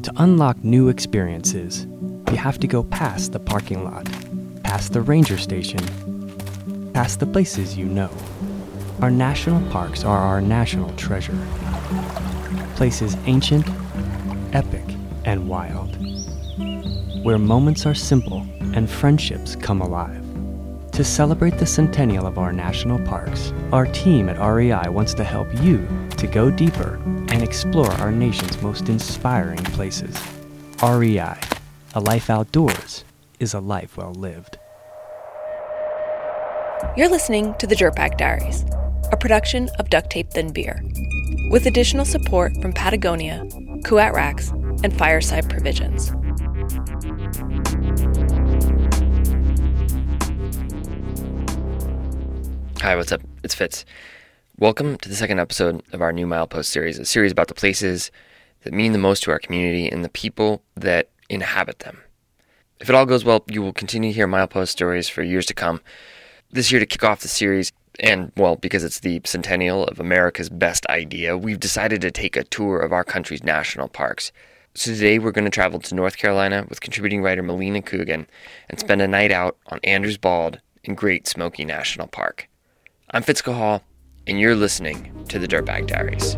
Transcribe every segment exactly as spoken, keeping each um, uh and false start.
To unlock new experiences, you have to go past the parking lot, past the ranger station, past the places you know. Our national parks are our national treasure. Places ancient, epic, and wild. Where moments are simple and friendships come alive. To celebrate the centennial of our national parks, our team at R E I wants to help you to go deeper and explore our nation's most inspiring places. R E I, a life outdoors is a life well lived. You're listening to the Dirtbag Diaries, a production of Duct Tape Then Beer, with additional support from Patagonia, Kuat Racks, and Fireside Provisions. Hi, what's up? It's Fitz. Welcome to the second episode of our new Milepost series, a series about the places that mean the most to our community and the people that inhabit them. If it all goes well, you will continue to hear Milepost stories for years to come. This year, to kick off the series, and, well, because it's the centennial of America's Best Idea, we've decided to take a tour of our country's national parks. So today, we're going to travel to North Carolina with contributing writer Melina Coogan and spend a night out on Andrews Bald in Great Smoky National Park. I'm Fitz Cahall, and you're listening to the Dirtbag Diaries.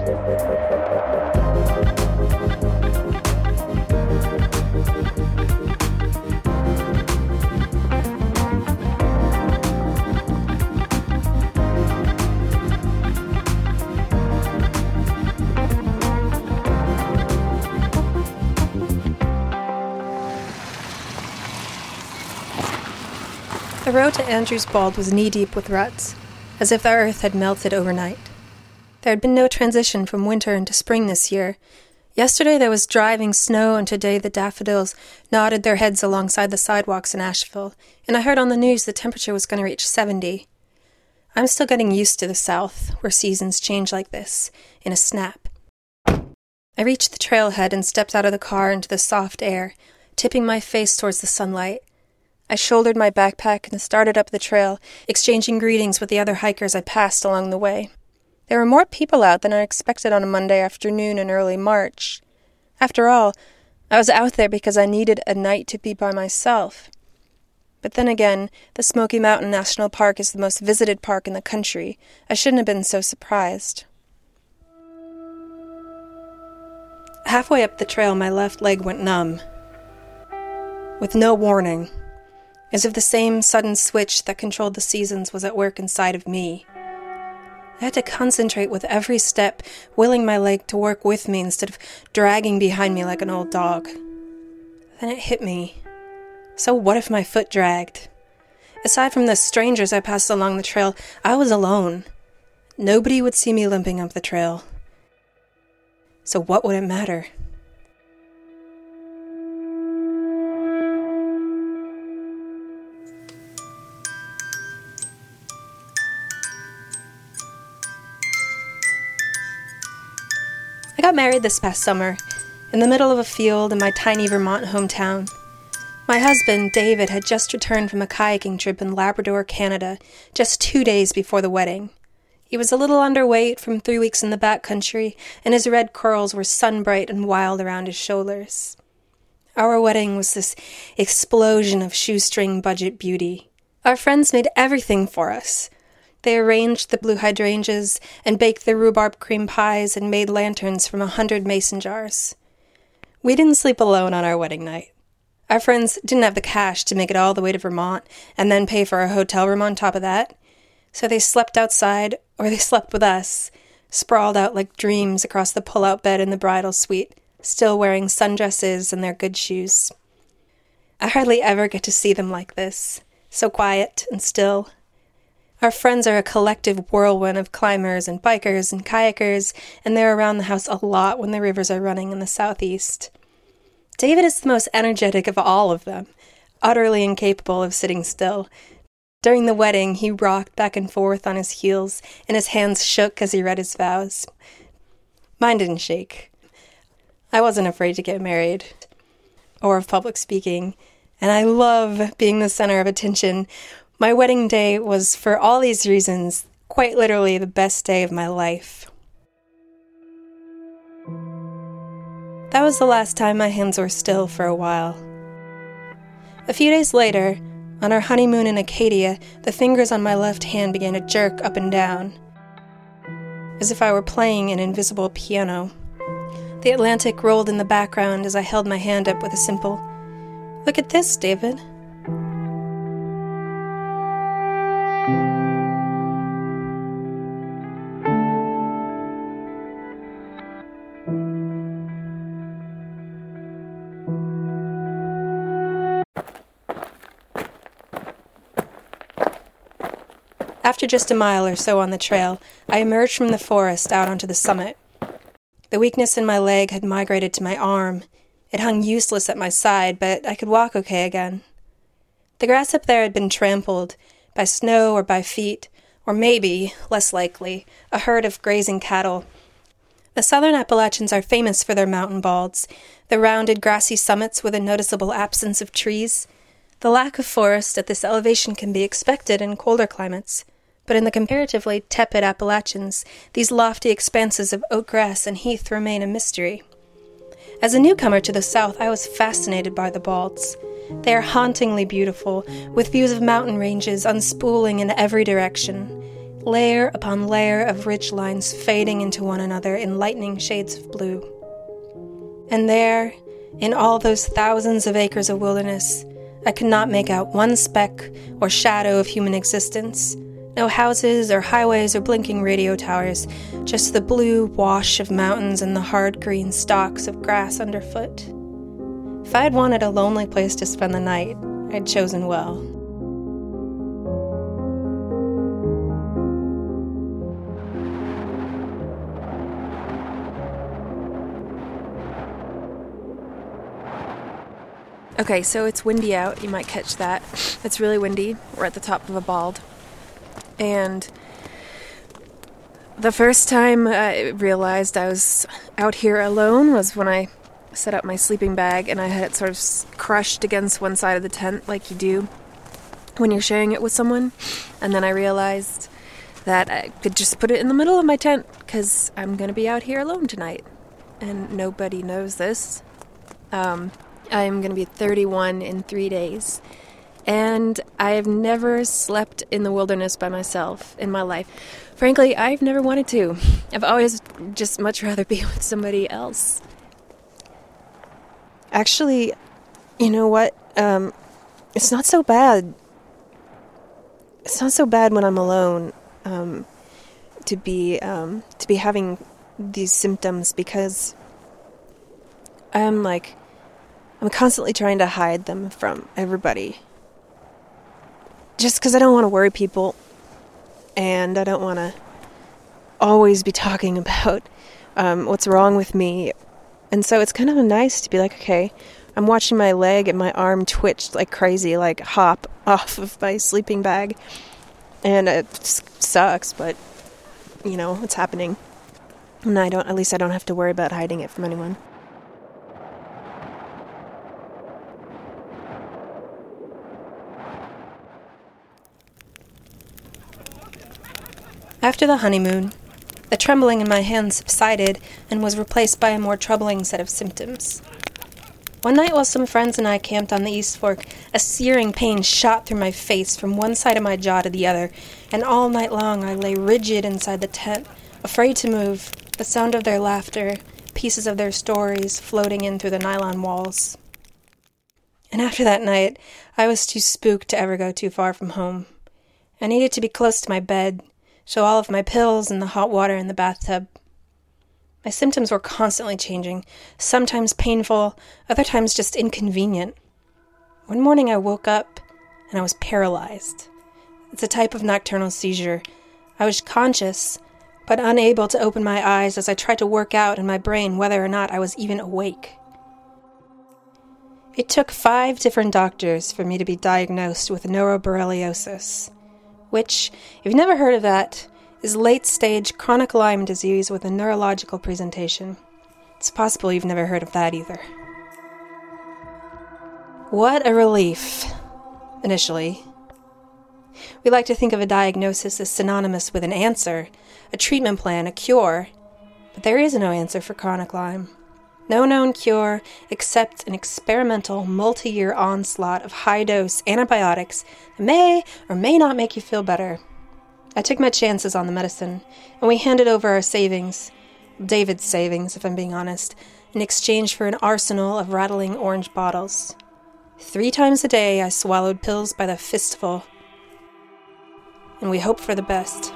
The road to Andrews Bald was knee-deep with ruts, as if the earth had melted overnight. There had been no transition from winter into spring this year. Yesterday there was driving snow, and today the daffodils nodded their heads alongside the sidewalks in Asheville, and I heard on the news the temperature was going to reach seventy. I'm still getting used to the South, where seasons change like this, in a snap. I reached the trailhead and stepped out of the car into the soft air, tipping my face towards the sunlight. I shouldered my backpack and started up the trail, exchanging greetings with the other hikers I passed along the way. There were more people out than I expected on a Monday afternoon in early March. After all, I was out there because I needed a night to be by myself. But then again, the Smoky Mountain National Park is the most visited park in the country. I shouldn't have been so surprised. Halfway up the trail, my left leg went numb. With no warning. As if the same sudden switch that controlled the seasons was at work inside of me. I had to concentrate with every step, willing my leg to work with me instead of dragging behind me like an old dog. Then it hit me. So what if my foot dragged? Aside from the strangers I passed along the trail, I was alone. Nobody would see me limping up the trail. So what would it matter? I got married this past summer, in the middle of a field in my tiny Vermont hometown. My husband, David, had just returned from a kayaking trip in Labrador, Canada, just two days before the wedding. He was a little underweight from three weeks in the backcountry, and his red curls were sunbright and wild around his shoulders. Our wedding was this explosion of shoestring budget beauty. Our friends made everything for us. They arranged the blue hydrangeas and baked the rhubarb cream pies and made lanterns from a hundred mason jars. We didn't sleep alone on our wedding night. Our friends didn't have the cash to make it all the way to Vermont and then pay for a hotel room on top of that. So they slept outside, or they slept with us, sprawled out like dreams across the pull-out bed in the bridal suite, still wearing sundresses and their good shoes. I hardly ever get to see them like this, so quiet and still. Our friends are a collective whirlwind of climbers and bikers and kayakers, and they're around the house a lot when the rivers are running in the southeast. David is the most energetic of all of them, utterly incapable of sitting still. During the wedding, he rocked back and forth on his heels, and his hands shook as he read his vows. Mine didn't shake. I wasn't afraid to get married, or of public speaking, and I love being the center of attention. My wedding day was, for all these reasons, quite literally the best day of my life. That was the last time my hands were still for a while. A few days later, on our honeymoon in Acadia, the fingers on my left hand began to jerk up and down, as if I were playing an invisible piano. The Atlantic rolled in the background as I held my hand up with a simple, "Look at this, David." After just a mile or so on the trail, I emerged from the forest out onto the summit. The weakness in my leg had migrated to my arm. It hung useless at my side, but I could walk okay again. The grass up there had been trampled, by snow or by feet, or maybe, less likely, a herd of grazing cattle. The southern Appalachians are famous for their mountain balds, the rounded grassy summits with a noticeable absence of trees. The lack of forest at this elevation can be expected in colder climates, but in the comparatively tepid Appalachians, these lofty expanses of oat grass and heath remain a mystery. As a newcomer to the South, I was fascinated by the balds. They are hauntingly beautiful, with views of mountain ranges unspooling in every direction, layer upon layer of ridge lines fading into one another in lightning shades of blue. And there, in all those thousands of acres of wilderness, I could not make out one speck or shadow of human existence. No houses or highways or blinking radio towers, just the blue wash of mountains and the hard green stalks of grass underfoot. If I had wanted a lonely place to spend the night, I'd chosen well. Okay, so it's windy out. You might catch that. It's really windy. We're at the top of a bald. And the first time I realized I was out here alone was when I set up my sleeping bag and I had it sort of crushed against one side of the tent like you do when you're sharing it with someone. And then I realized that I could just put it in the middle of my tent because I'm going to be out here alone tonight. And nobody knows this. Um, I'm going to be thirty-one in three days. And I've never slept in the wilderness by myself in my life. Frankly, I've never wanted to. I've always just much rather be with somebody else. Actually, you know what? Um, it's not so bad. It's not so bad when I'm alone um, to be um, to be having these symptoms because I'm like I'm constantly trying to hide them from everybody. Just because I don't want to worry people, and I don't want to always be talking about um, what's wrong with me. And so it's kind of nice to be like, okay, I'm watching my leg and my arm twitch like crazy, like hop off of my sleeping bag. And it sucks, but, you know, it's happening. And I don't, at least I don't have to worry about hiding it from anyone. After the honeymoon, the trembling in my hands subsided and was replaced by a more troubling set of symptoms. One night while some friends and I camped on the East Fork, a searing pain shot through my face from one side of my jaw to the other, and all night long I lay rigid inside the tent, afraid to move, the sound of their laughter, pieces of their stories floating in through the nylon walls. And after that night, I was too spooked to ever go too far from home. I needed to be close to my bed, so all of my pills and the hot water in the bathtub. My symptoms were constantly changing, sometimes painful, other times just inconvenient. One morning I woke up and I was paralyzed. It's a type of nocturnal seizure. I was conscious, but unable to open my eyes as I tried to work out in my brain whether or not I was even awake. It took five different doctors for me to be diagnosed with neuroborreliosis, which, if you've never heard of that, is late-stage chronic Lyme disease with a neurological presentation. It's possible you've never heard of that either. What a relief, initially. We like to think of a diagnosis as synonymous with an answer, a treatment plan, a cure, but there is no answer for chronic Lyme. No known cure except an experimental multi-year onslaught of high-dose antibiotics that may or may not make you feel better. I took my chances on the medicine, and we handed over our savings, David's savings, if I'm being honest, in exchange for an arsenal of rattling orange bottles. Three times a day I swallowed pills by the fistful, and we hoped for the best.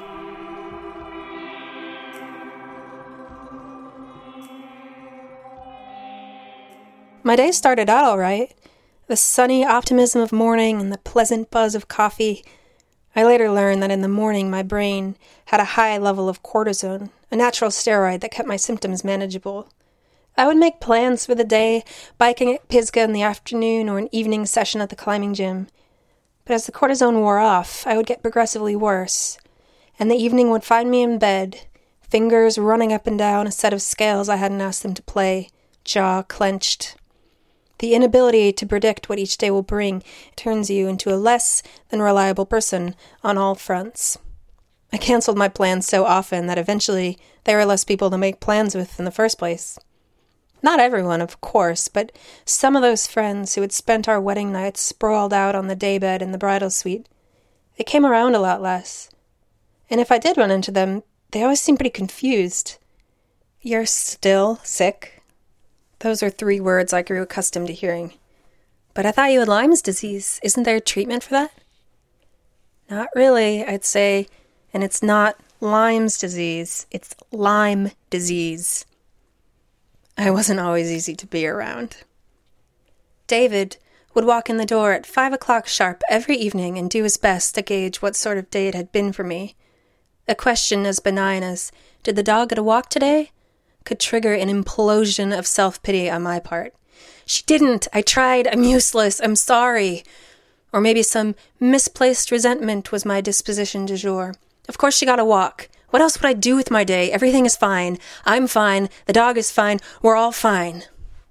My day started out all right. The sunny optimism of morning and the pleasant buzz of coffee. I later learned that in the morning my brain had a high level of cortisone, a natural steroid that kept my symptoms manageable. I would make plans for the day, biking at Pisgah in the afternoon or an evening session at the climbing gym. But as the cortisone wore off, I would get progressively worse, and the evening would find me in bed, fingers running up and down a set of scales I hadn't asked them to play, jaw clenched. The inability to predict what each day will bring turns you into a less than reliable person on all fronts. I canceled my plans so often that eventually there were less people to make plans with in the first place. Not everyone, of course, but some of those friends who had spent our wedding nights sprawled out on the daybed in the bridal suite, they came around a lot less. And if I did run into them, they always seemed pretty confused. "You're still sick?" Those are three words I grew accustomed to hearing. "But I thought you had Lyme's disease. Isn't there a treatment for that?" "Not really, I'd say. And it's not Lyme's disease. It's Lyme disease." I wasn't always easy to be around. David would walk in the door at five o'clock sharp every evening and do his best to gauge what sort of day it had been for me. A question as benign as, "Did the dog get a walk today?" could trigger an implosion of self-pity on my part. "She didn't. I tried. I'm useless. I'm sorry." Or maybe some misplaced resentment was my disposition du jour. "Of course she got a walk. What else would I do with my day? Everything is fine. I'm fine. The dog is fine. We're all fine."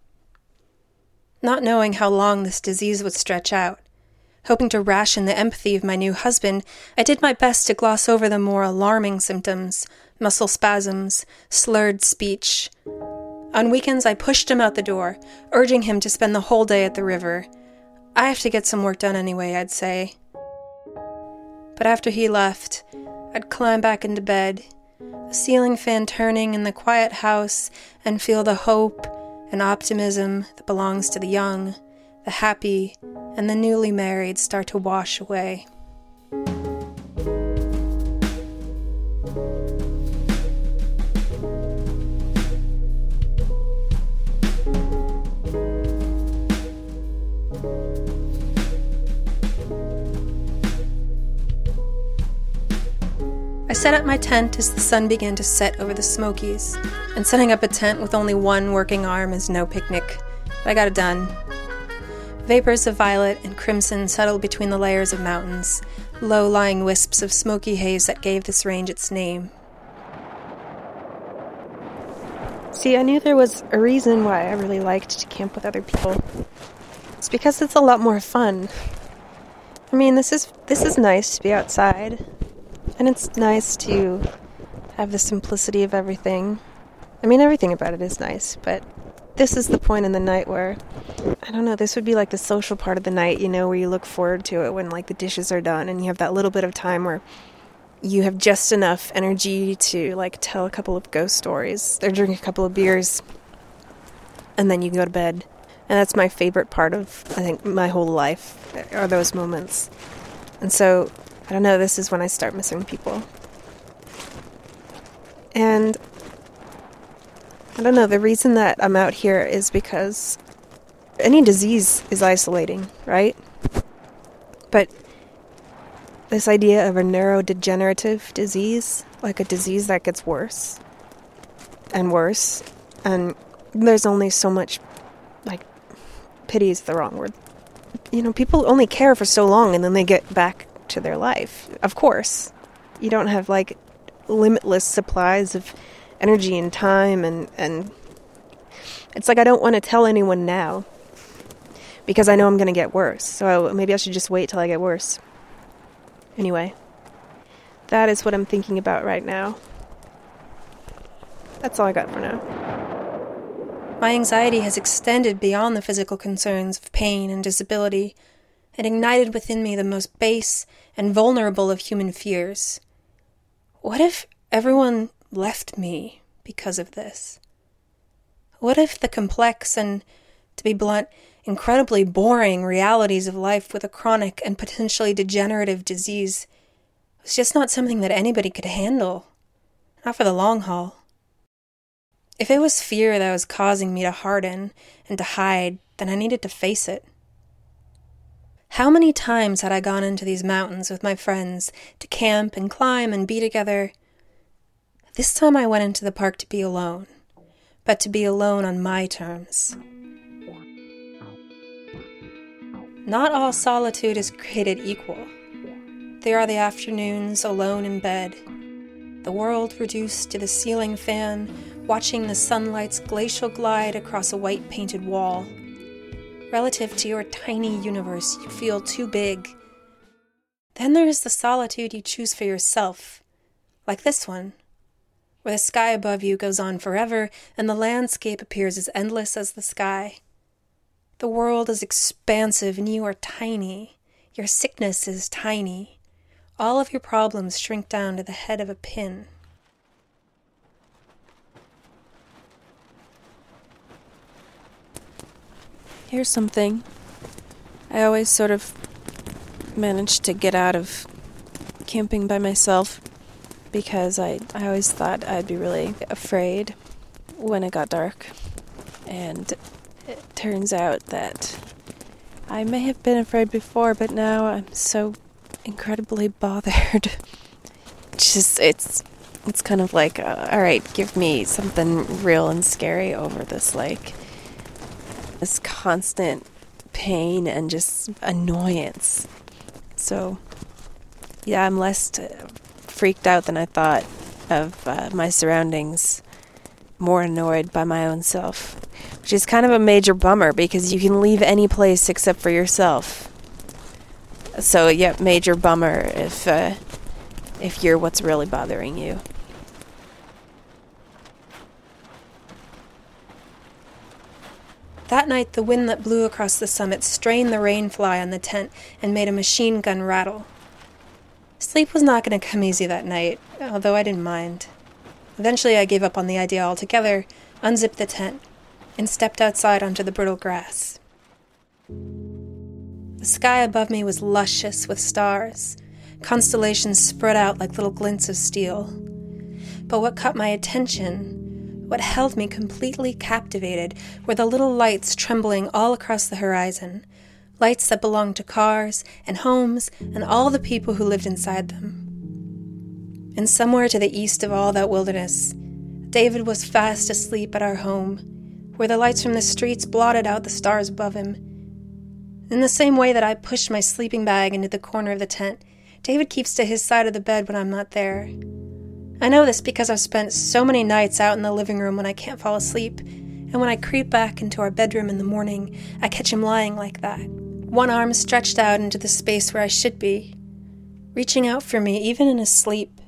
Not knowing how long this disease would stretch out, hoping to ration the empathy of my new husband, I did my best to gloss over the more alarming symptoms, muscle spasms, slurred speech. On weekends, I pushed him out the door, urging him to spend the whole day at the river. I have to get some work done anyway, I'd say. But after he left, I'd climb back into bed, the ceiling fan turning in the quiet house, and feel the hope and optimism that belongs to the young, the happy, and the newly married start to wash away. I set up my tent as the sun began to set over the Smokies, and setting up a tent with only one working arm is no picnic, but I got it done. Vapors of violet and crimson settled between the layers of mountains, low-lying wisps of smoky haze that gave this range its name. See, I knew there was a reason why I really liked to camp with other people. It's because it's a lot more fun. I mean, this is this is nice to be outside. And it's nice to have the simplicity of everything. I mean, everything about it is nice, but this is the point in the night where, I don't know, this would be like the social part of the night, you know, where you look forward to it when, like, the dishes are done and you have that little bit of time where you have just enough energy to, like, tell a couple of ghost stories or drink a couple of beers, and then you go to bed. And that's my favorite part of, I think, my whole life, are those moments. And so, I don't know, this is when I start missing people. And I don't know, the reason that I'm out here is because any disease is isolating, right? But this idea of a neurodegenerative disease, like a disease that gets worse and worse, and there's only so much, like, pity is the wrong word. You know, people only care for so long and then they get back to their life. Of course, you don't have, like, limitless supplies of energy and time, and and it's like I don't want to tell anyone now because I know I'm going to get worse, so maybe I should just wait till I get worse. Anyway, that is what I'm thinking about right now. That's all I got for now. My anxiety has extended beyond the physical concerns of pain and disability, and ignited within me the most base and vulnerable of human fears. What if everyone left me because of this? What if the complex and, to be blunt, incredibly boring realities of life with a chronic and potentially degenerative disease was just not something that anybody could handle? Not for the long haul. If it was fear that was causing me to harden and to hide, then I needed to face it. How many times had I gone into these mountains with my friends to camp and climb and be together? This time I went into the park to be alone, but to be alone on my terms. Not all solitude is created equal. There are the afternoons alone in bed, the world reduced to the ceiling fan, watching the sunlight's glacial glide across a white painted wall. Relative to your tiny universe, you feel too big. Then there is the solitude you choose for yourself, like this one, where the sky above you goes on forever and the landscape appears as endless as the sky. The world is expansive and you are tiny. Your sickness is tiny. All of your problems shrink down to the head of a pin. Here's something. I always sort of managed to get out of camping by myself because I, I always thought I'd be really afraid when it got dark. And it turns out that I may have been afraid before, but now I'm so incredibly bothered. It's just, it's, it's kind of like, uh, all right, give me something real and scary over this, like, this constant pain and just annoyance. So, yeah, I'm less uh, freaked out than I thought of uh, my surroundings, more annoyed by my own self, which is kind of a major bummer because you can leave any place except for yourself. So, yeah, major bummer if uh, if you're what's really bothering you. That night, the wind that blew across the summit strained the rain fly on the tent and made a machine gun rattle. Sleep was not going to come easy that night, although I didn't mind. Eventually, I gave up on the idea altogether, unzipped the tent, and stepped outside onto the brittle grass. The sky above me was luscious with stars, constellations spread out like little glints of steel. But what caught my attention, what held me completely captivated, were the little lights trembling all across the horizon, lights that belonged to cars and homes and all the people who lived inside them. And somewhere to the east of all that wilderness, David was fast asleep at our home, where the lights from the streets blotted out the stars above him. In the same way that I pushed my sleeping bag into the corner of the tent, David keeps to his side of the bed when I'm not there. I know this because I've spent so many nights out in the living room when I can't fall asleep, and when I creep back into our bedroom in the morning, I catch him lying like that, one arm stretched out into the space where I should be, reaching out for me even in his sleep.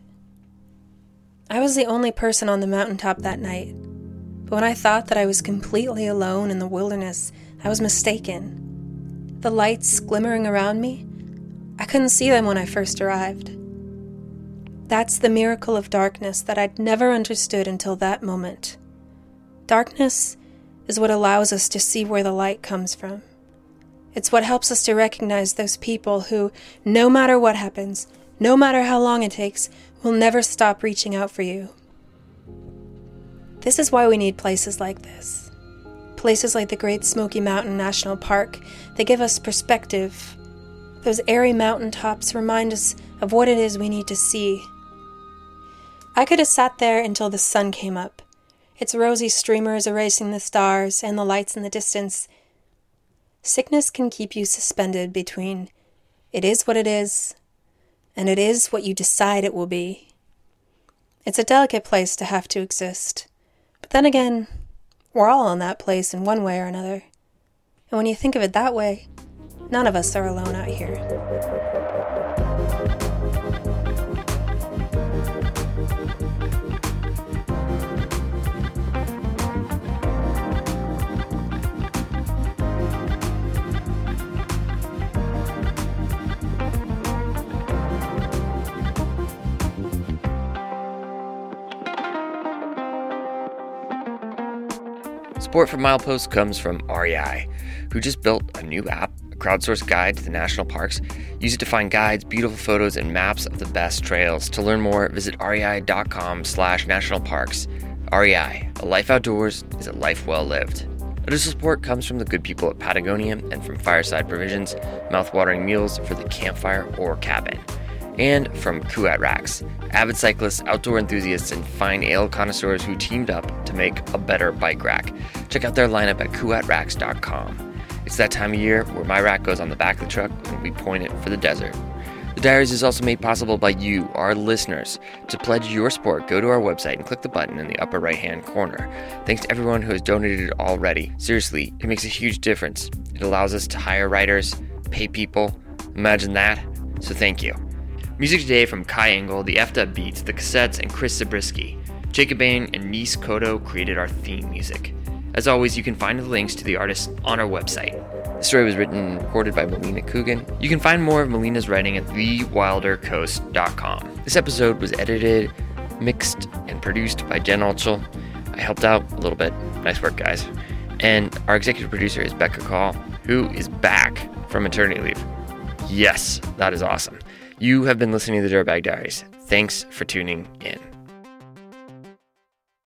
I was the only person on the mountaintop that night, but when I thought that I was completely alone in the wilderness, I was mistaken. The lights glimmering around me, I couldn't see them when I first arrived. That's the miracle of darkness that I'd never understood until that moment. Darkness is what allows us to see where the light comes from. It's what helps us to recognize those people who, no matter what happens, no matter how long it takes, will never stop reaching out for you. This is why we need places like this. Places like the Great Smoky Mountain National Park. They give us perspective. Those airy mountaintops remind us of what it is we need to see. I could have sat there until the sun came up, its rosy streamers erasing the stars and the lights in the distance. Sickness can keep you suspended between it is what it is and it is what you decide it will be. It's a delicate place to have to exist. But then again, we're all in that place in one way or another. And when you think of it that way, none of us are alone out here. Support for Milepost comes from R E I, who just built a new app, a crowdsourced guide to the national parks. Use it to find guides, beautiful photos, and maps of the best trails. To learn more, visit rei.com slash national parks. R E I, a life outdoors is a life well lived. Additional support comes from the good people at Patagonia and from Fireside Provisions, mouth-watering meals for the campfire or cabin. And from Kuat Racks, avid cyclists, outdoor enthusiasts, and fine ale connoisseurs who teamed up to make a better bike rack. Check out their lineup at kuat racks dot com. It's that time of year where my rack goes on the back of the truck and we point it for the desert. The Diaries is also made possible by you, our listeners. To pledge your support, go to our website and click the button in the upper right-hand corner. Thanks to everyone who has donated already. Seriously, it makes a huge difference. It allows us to hire writers, pay people. Imagine that. So thank you. Music today from Kai Engel, the Effed Up Beats, the Cassettes, and Chris Zabriskie. Jacob Bain and Nis Koto created our theme music. As always, you can find the links to the artists on our website. The story was written and recorded by Melina Coogan. You can find more of Melina's writing at the wilder coast dot com. This episode was edited, mixed, and produced by Jen Altschul. I helped out a little bit. Nice work, guys. And our executive producer is Becca Call, who is back from maternity leave. Yes, that is awesome. You have been listening to the Dirtbag Diaries. Thanks for tuning in.